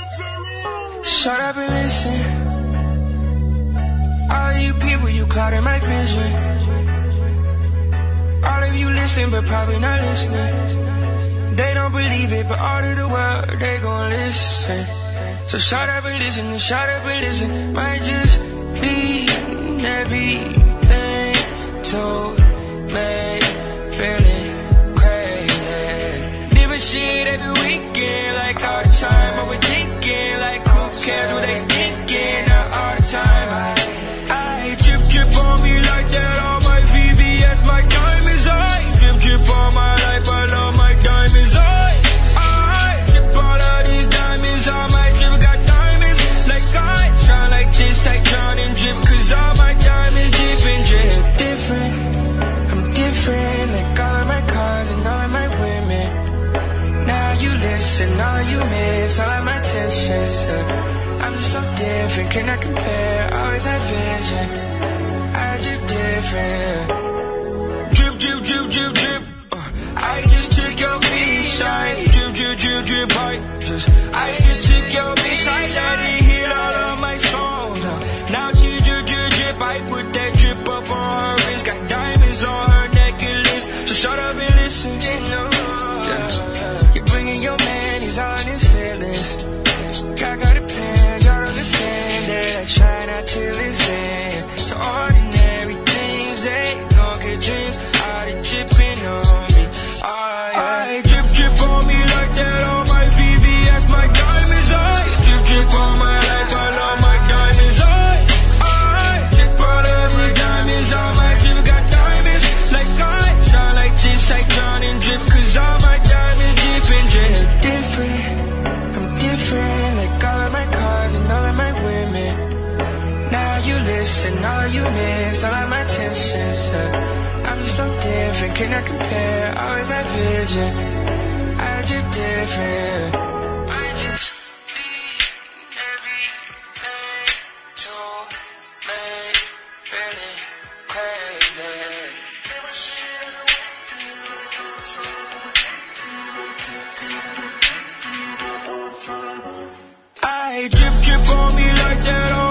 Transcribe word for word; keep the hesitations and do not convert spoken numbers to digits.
Shut up and listen. All of you people, you clouding my vision. All of you listen, but probably not listening. They don't believe it, but all of the world, they gon' listen. So shut up and listen, and shut up and listen. Might just be everything to me, feeling crazy. Different shit every weekend, like all the time. Overthinking, like who cares what they thinking? Not all the time. I, I drip drip on me like that. All my V V S, my diamonds. I drip drip on my life. I love my diamonds. I, I drip all of these diamonds. All my drip got diamonds. Like I shine like this, I drown in drip. Cause all my diamonds different, drip different. I'm different, like all of my cars and all of my women. Now you listen, all you miss, all of my tensions. uh, I'm just so different, cannot compare. Always have vision, I drip different. Drip, drip, drip, drip, drip. uh, I just took your bitch, I drip, drip, drip, drip. I just, I just took your bitch, I didn't hit all of my songs. uh, Now she drip, drip, drip. I put that drip up on her wrist, got diamonds on her necklace. So shut up and listen. Yeah. You're bringing your man, he's all in his feelings. God got a plan, y'all understand that. I try not to listen to ordinary things. They gon' get dreams out of dripping on me. Oh, yeah. I drip drip on me like that. All my V V S, my diamonds. I drip drip on my life. I love my diamonds. I, I drip all of these diamonds. All my drip got diamonds. Like I shine like this, I drown in drip. Cause all my diamonds different, drip different. I'm different, like all of my cars and all of my women. Now you listen, all you miss, all of my tensions. uh, I'm just so different, cannot compare. Always have vision, I drip different. I just be everything to me, feeling crazy. I drip drip on me like that.